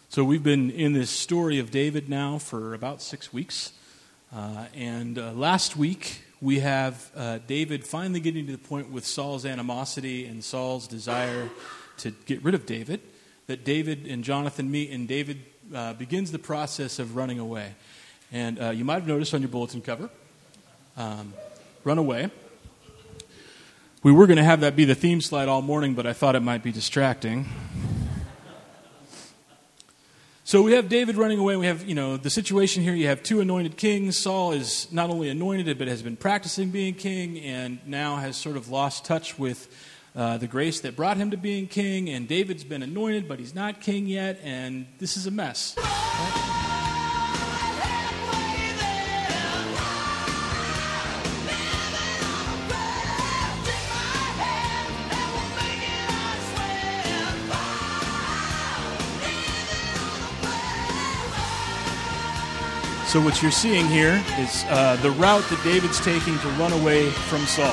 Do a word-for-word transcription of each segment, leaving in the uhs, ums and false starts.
So we've been in this story of David now for about six weeks. Uh, and uh, last week, we have uh, David finally getting to the point with Saul's animosity and Saul's desire to get rid of David, that David and Jonathan meet, and David uh, begins the process of running away. And uh, you might have noticed on your bulletin cover, um, run away. We were going to have that be the theme slide all morning, but I thought it might be distracting. So we have David running away. We have, you know, the situation here. You have two anointed kings. Saul is not only anointed, but has been practicing being king, and now has sort of lost touch with uh, the grace that brought him to being king. And David's been anointed, but he's not king yet, and this is a mess. Right? So what you're seeing here is uh, the route that David's taking to run away from Saul.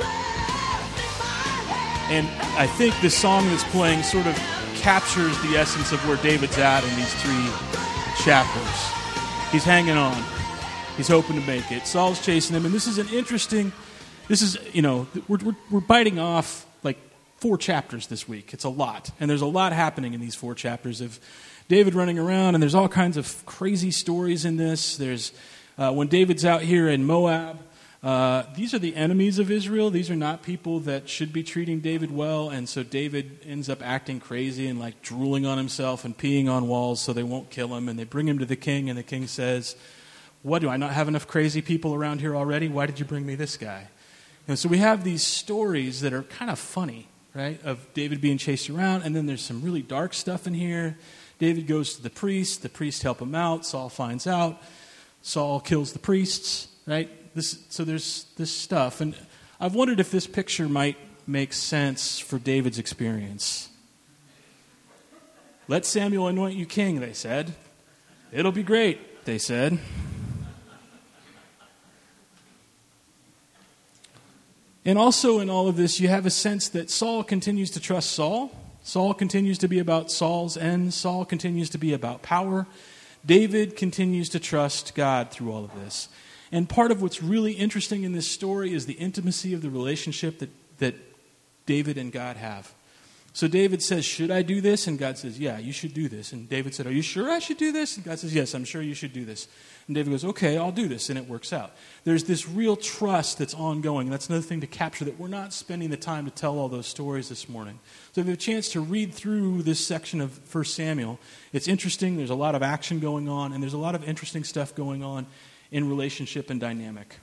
And I think the song that's playing sort of captures the essence of where David's at in these three chapters. He's hanging on. He's hoping to make it. Saul's chasing him. And this is an interesting, this is, you know, we're, we're, we're biting off like four chapters this week. It's a lot. And there's a lot happening in these four chapters of David running around, and there's all kinds of crazy stories in this. There's uh, when David's out here in Moab, uh, these are the enemies of Israel. These are not people that should be treating David well, and so David ends up acting crazy and like drooling on himself and peeing on walls so they won't kill him, and they bring him to the king, and the king says, "What, do I not have enough crazy people around here already? Why did you bring me this guy?" And so we have these stories that are kind of funny, right, of David being chased around, and then there's some really dark stuff in here. David goes to the priest. The priest help him out. Saul finds out. Saul kills the priests, right? This, so there's this stuff. And I've wondered if this picture might make sense for David's experience. Let Samuel anoint you king, they said. It'll be great, they said. And also in all of this, you have a sense that Saul continues to trust Saul. Saul continues to be about Saul's ends. Saul continues to be about power. David continues to trust God through all of this. And part of what's really interesting in this story is the intimacy of the relationship that, that David and God have. So David says, "Should I do this?" And God says, "Yeah, you should do this." And David said, "Are you sure I should do this?" And God says, "Yes, I'm sure you should do this." And David goes, "Okay, I'll do this." And it works out. There's this real trust that's ongoing. That's another thing to capture, that we're not spending the time to tell all those stories this morning. So if you have a chance to read through this section of First Samuel, it's interesting. There's a lot of action going on, and there's a lot of interesting stuff going on in relationship and dynamic.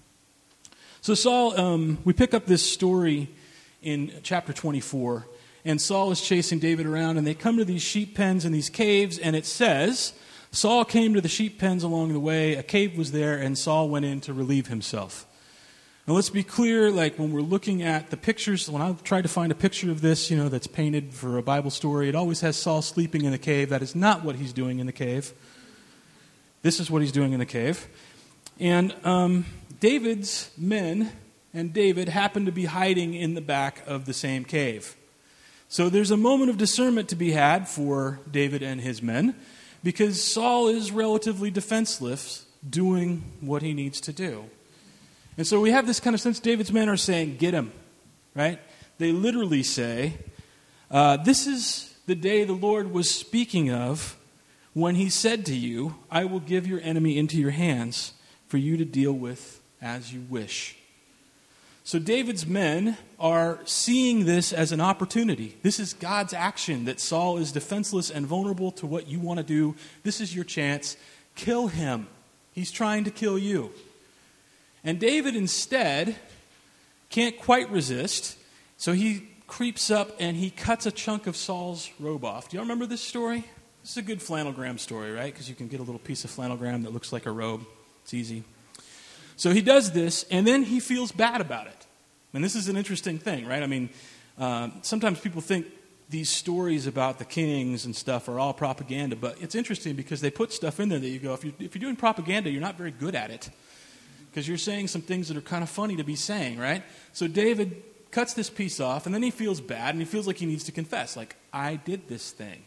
So Saul, um, we pick up this story in chapter twenty-four. And Saul is chasing David around, and they come to these sheep pens and these caves, and it says, Saul came to the sheep pens along the way, a cave was there, and Saul went in to relieve himself. Now let's be clear, like when we're looking at the pictures, when I try to find a picture of this, you know, that's painted for a Bible story, it always has Saul sleeping in the cave. That is not what he's doing in the cave. This is what he's doing in the cave. And um, David's men and David happen to be hiding in the back of the same cave. So there's a moment of discernment to be had for David and his men, because Saul is relatively defenseless, doing what he needs to do. And so we have this kind of sense David's men are saying, "Get him," right? They literally say, uh, "This is the day the Lord was speaking of when he said to you, 'I will give your enemy into your hands for you to deal with as you wish.'" So David's men are seeing this as an opportunity. This is God's action, that Saul is defenseless and vulnerable to what you want to do. This is your chance. Kill him. He's trying to kill you. And David instead can't quite resist, so he creeps up and he cuts a chunk of Saul's robe off. Do y'all remember this story? This is a good flannelgram story, right? Because you can get a little piece of flannelgram that looks like a robe. It's easy. So he does this, and then he feels bad about it. And this is an interesting thing, right? I mean, uh, sometimes people think these stories about the kings and stuff are all propaganda, but it's interesting because they put stuff in there that you go, if you're, if you're doing propaganda, you're not very good at it, because you're saying some things that are kind of funny to be saying, right? So David cuts this piece off, and then he feels bad, and he feels like he needs to confess, like, I did this thing.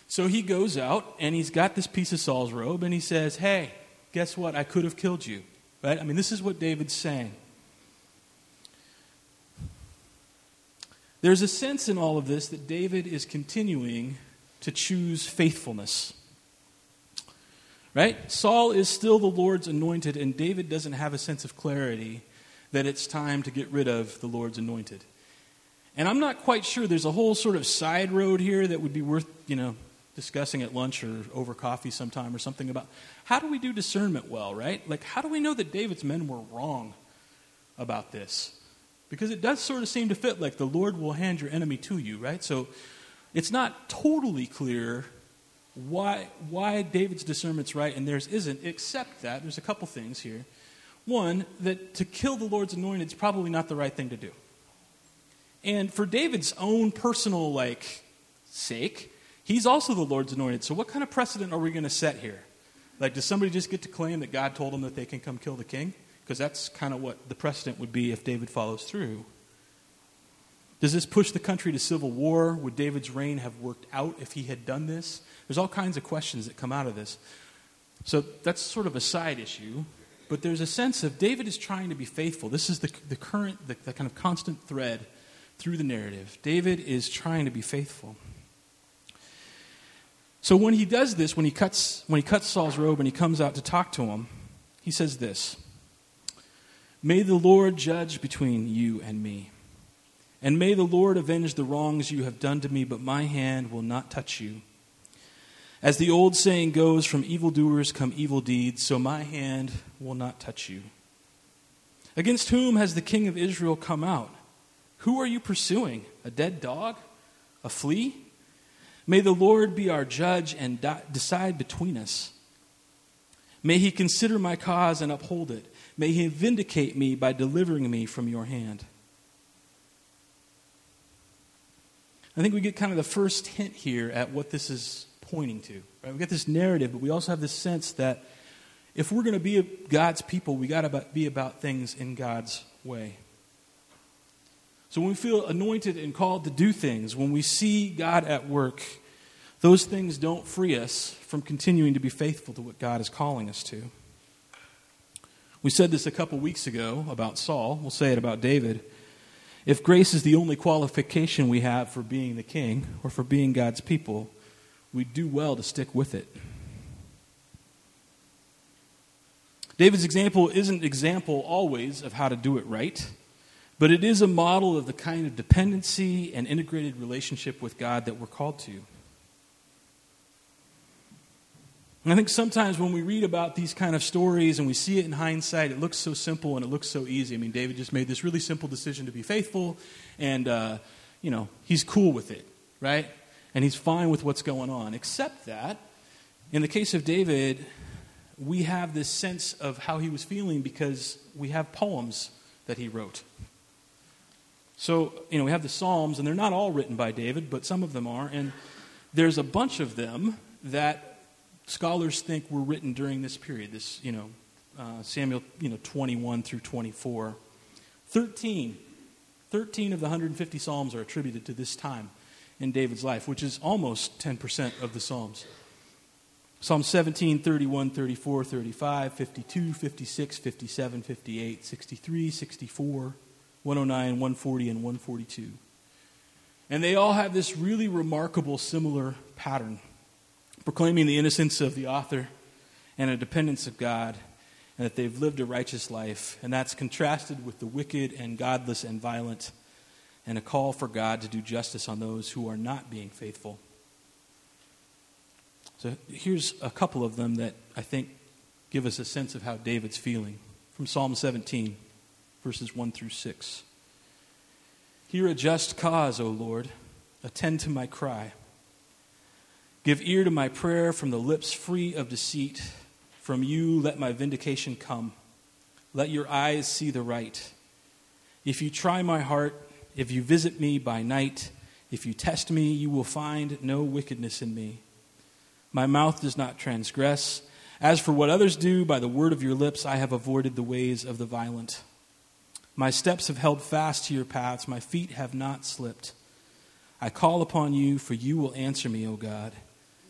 So he goes out, and he's got this piece of Saul's robe, and he says, hey, guess what? I could have killed you. Right? I mean, this is what David's saying. There's a sense in all of this that David is continuing to choose faithfulness. Right? Saul is still the Lord's anointed, and David doesn't have a sense of clarity that it's time to get rid of the Lord's anointed. And I'm not quite sure. There's a whole sort of side road here that would be worth, you know, discussing at lunch or over coffee sometime or something about how do we do discernment well, right? Like, how do we know that David's men were wrong about this? Because it does sort of seem to fit, like the Lord will hand your enemy to you, right? So it's not totally clear why why David's discernment's right and theirs isn't, except that there's a couple things here. One, that to kill the Lord's anointed is probably not the right thing to do. And for David's own personal, like, sake, he's also the Lord's anointed. So what kind of precedent are we going to set here? Like, does somebody just get to claim that God told them that they can come kill the king? Because that's kind of what the precedent would be if David follows through. Does this push the country to civil war? Would David's reign have worked out if he had done this? There's all kinds of questions that come out of this. So that's sort of a side issue. But there's a sense of David is trying to be faithful. This is the, the current, the, the kind of constant thread through the narrative. David is trying to be faithful. So when he does this, when he cuts when he cuts Saul's robe and he comes out to talk to him, he says this: "May the Lord judge between you and me, and may the Lord avenge the wrongs you have done to me, but my hand will not touch you. As the old saying goes, from evildoers come evil deeds, so my hand will not touch you. Against whom has the king of Israel come out? Who are you pursuing? A dead dog? A flea? May the Lord be our judge and di- decide between us. May he consider my cause and uphold it. May he vindicate me by delivering me from your hand." I think we get kind of the first hint here at what this is pointing to. Right? We get this narrative, but we also have this sense that if we're going to be God's people, we got to be about things in God's way. So when we feel anointed and called to do things, when we see God at work, those things don't free us from continuing to be faithful to what God is calling us to. We said this a couple weeks ago about Saul. We'll say it about David. If grace is the only qualification we have for being the king or for being God's people, we do well to stick with it. David's example isn't an example always of how to do it right, but it is a model of the kind of dependency and integrated relationship with God that we're called to. And I think sometimes when we read about these kind of stories and we see it in hindsight, it looks so simple and it looks so easy. I mean, David just made this really simple decision to be faithful, and, uh, you know, he's cool with it, right? And he's fine with what's going on. Except that, in the case of David, we have this sense of how he was feeling because we have poems that he wrote. So, you know, we have the Psalms, and they're not all written by David, but some of them are. And there's a bunch of them that scholars think were written during this period, this, you know, uh, Samuel, you know, twenty-one through twenty-four. Thirteen, thirteen of the one hundred fifty Psalms are attributed to this time in David's life, which is almost ten percent of the Psalms. Psalm seventeen, thirty-one, thirty-four, thirty-five, fifty-two, fifty-six, fifty-seven, fifty-eight, sixty-three, sixty-four, one oh nine, one forty, and one forty-two. And they all have this really remarkable similar pattern, proclaiming the innocence of the author and a dependence of God, and that they've lived a righteous life. And that's contrasted with the wicked and godless and violent, and a call for God to do justice on those who are not being faithful. So here's a couple of them that I think give us a sense of how David's feeling. From Psalm seventeen, verses one through six. "Hear a just cause, O Lord. Attend to my cry. Give ear to my prayer from the lips free of deceit. From you let my vindication come. Let your eyes see the right. If you try my heart, if you visit me by night, if you test me, you will find no wickedness in me. My mouth does not transgress. As for what others do, by the word of your lips I have avoided the ways of the violent. My steps have held fast to your paths. My feet have not slipped. I call upon you, for you will answer me, O God.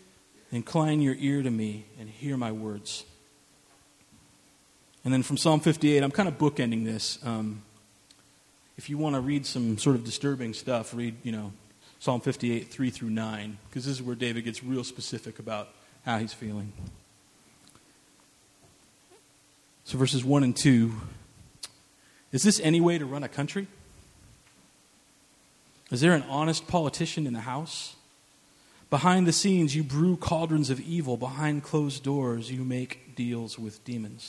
Incline your ear to me and hear my words. And then from Psalm fifty-eight, I'm kind of bookending this. Um, if you want to read some sort of disturbing stuff, read, you know, Psalm fifty-eight, three through nine, because this is where David gets real specific about how he's feeling. So verses one and two, is this any way to run a country? Is there an honest politician in the house? Behind the scenes, you brew cauldrons of evil. Behind closed doors, you make deals with demons.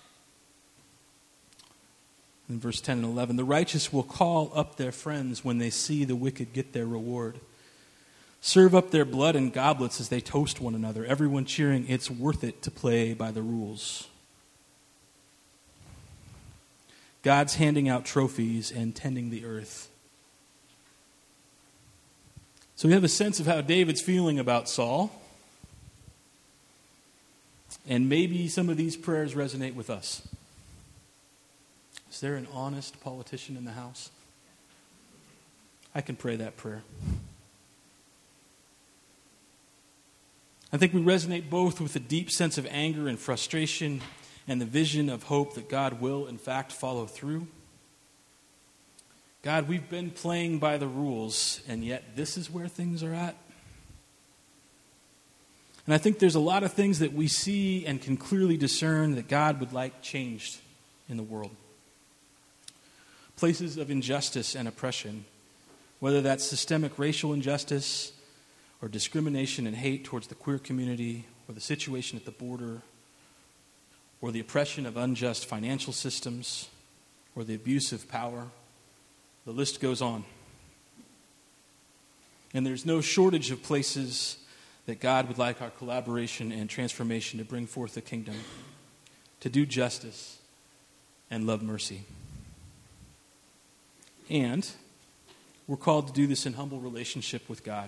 In verse ten and eleven, the righteous will call up their friends when they see the wicked get their reward. Serve up their blood in goblets as they toast one another, everyone cheering, it's worth it to play by the rules. God's handing out trophies and tending the earth. So we have a sense of how David's feeling about Saul. And maybe some of these prayers resonate with us. Is there an honest politician in the house? I can pray that prayer. I think we resonate both with a deep sense of anger and frustration and the vision of hope that God will, in fact, follow through. God, we've been playing by the rules, and yet this is where things are at. And I think there's a lot of things that we see and can clearly discern that God would like changed in the world. Places of injustice and oppression, whether that's systemic racial injustice or discrimination and hate towards the queer community or the situation at the border or the oppression of unjust financial systems or the abuse of power. The list goes on. And there's no shortage of places that God would like our collaboration and transformation to bring forth the kingdom, to do justice and love mercy. And we're called to do this in humble relationship with God.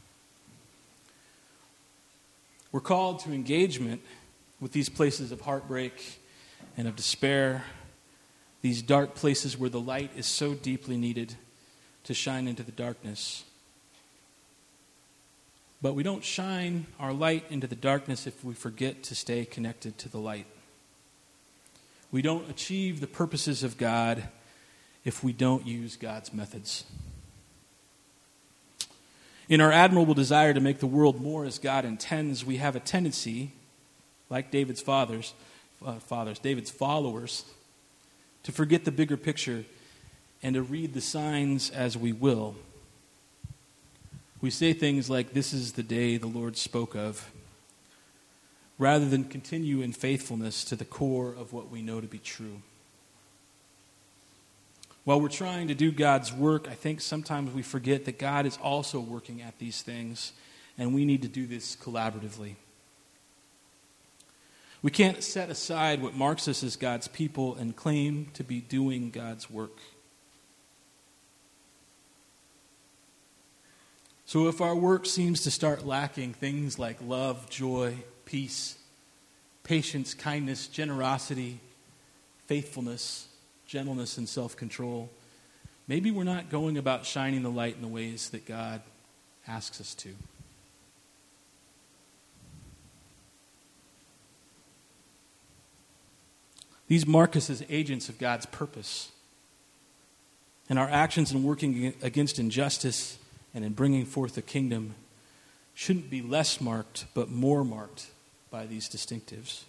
We're called to engagement with these places of heartbreak and of despair, these dark places where the light is so deeply needed to shine into the darkness. But we don't shine our light into the darkness if we forget to stay connected to the light. We don't achieve the purposes of God if we don't use God's methods. In our admirable desire to make the world more as God intends, we have a tendency, like David's fathers, uh, fathers, David's followers, to forget the bigger picture and to read the signs as we will. We say things like, "This is the day the Lord spoke of," rather than continue in faithfulness to the core of what we know to be true. While we're trying to do God's work, I think sometimes we forget that God is also working at these things, and we need to do this collaboratively. We can't set aside what marks us as God's people and claim to be doing God's work. So if our work seems to start lacking things like love, joy, peace, patience, kindness, generosity, faithfulness, gentleness, and self-control, maybe we're not going about shining the light in the ways that God asks us to. These mark us as agents of God's purpose. And our actions in working against injustice and in bringing forth the kingdom shouldn't be less marked, but more marked by these distinctives.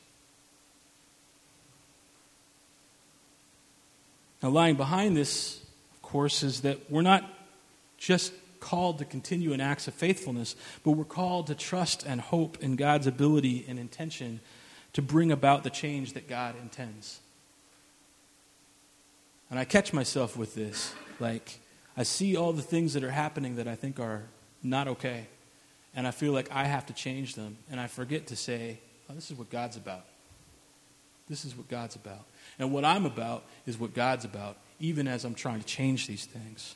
Now, lying behind this, of course, is that we're not just called to continue in acts of faithfulness, but we're called to trust and hope in God's ability and intention to bring about the change that God intends. And I catch myself with this. Like, I see all the things that are happening that I think are not okay, and I feel like I have to change them, and I forget to say, oh, this is what God's about. This is what God's about. And what I'm about is what God's about, even as I'm trying to change these things.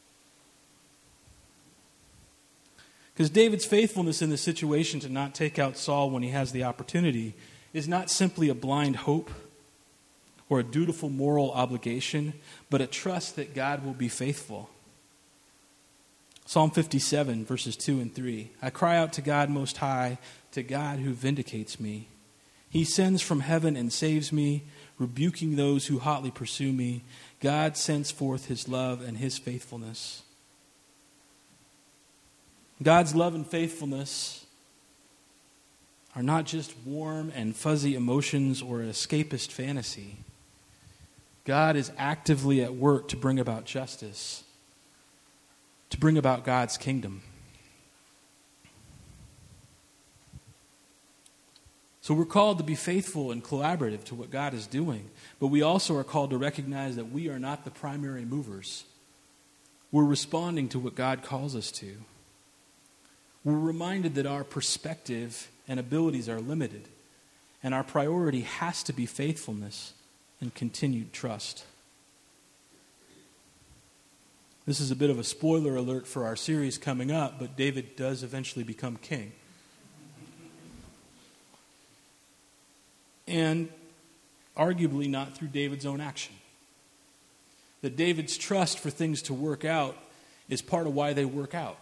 Because David's faithfulness in the situation to not take out Saul when he has the opportunity is not simply a blind hope or a dutiful moral obligation, but a trust that God will be faithful. Psalm fifty-seven, verses two and three. I cry out to God Most High, to God who vindicates me. He sends from heaven and saves me, rebuking those who hotly pursue me. God sends forth his love and his faithfulness. God's love and faithfulness are not just warm and fuzzy emotions or an escapist fantasy. God is actively at work to bring about justice, to bring about God's kingdom. So we're called to be faithful and collaborative to what God is doing, but we also are called to recognize that we are not the primary movers. We're responding to what God calls us to. We're reminded that our perspective and abilities are limited, and our priority has to be faithfulness and continued trust. This is a bit of a spoiler alert for our series coming up, but David does eventually become king. And arguably not through David's own action. That David's trust for things to work out is part of why they work out.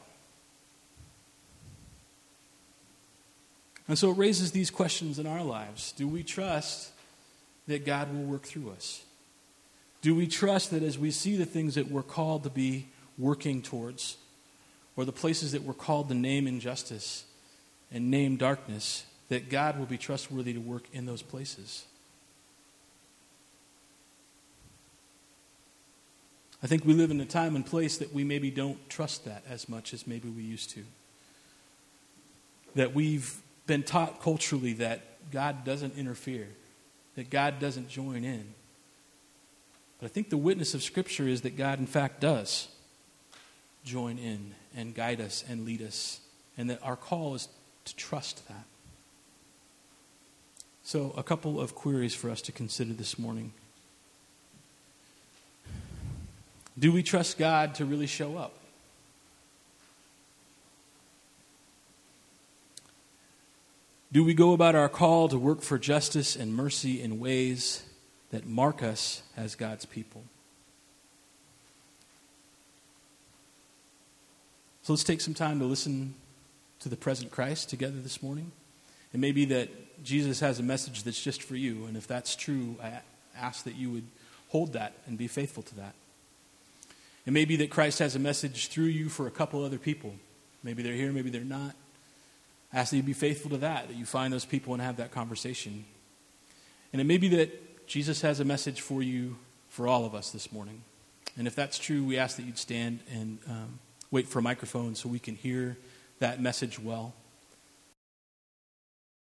And so it raises these questions in our lives. Do we trust that God will work through us? Do we trust that as we see the things that we're called to be working towards, or the places that we're called to name injustice and name darkness, that God will be trustworthy to work in those places? I think we live in a time and place that we maybe don't trust that as much as maybe we used to. That we've been taught culturally that God doesn't interfere, that God doesn't join in. But I think the witness of Scripture is that God, in fact, does join in and guide us and lead us, and that our call is to trust that. So, a couple of queries for us to consider this morning. Do we trust God to really show up? Do we go about our call to work for justice and mercy in ways that mark us as God's people? So let's take some time to listen to the present Christ together this morning. It may be that Jesus has a message that's just for you, and if that's true, I ask that you would hold that and be faithful to that. It may be that Christ has a message through you for a couple other people. Maybe they're here, maybe they're not. I ask that you be faithful to that, that you find those people and have that conversation. And it may be that Jesus has a message for you, for all of us this morning. And if that's true, we ask that you'd stand and um, wait for a microphone so we can hear that message well.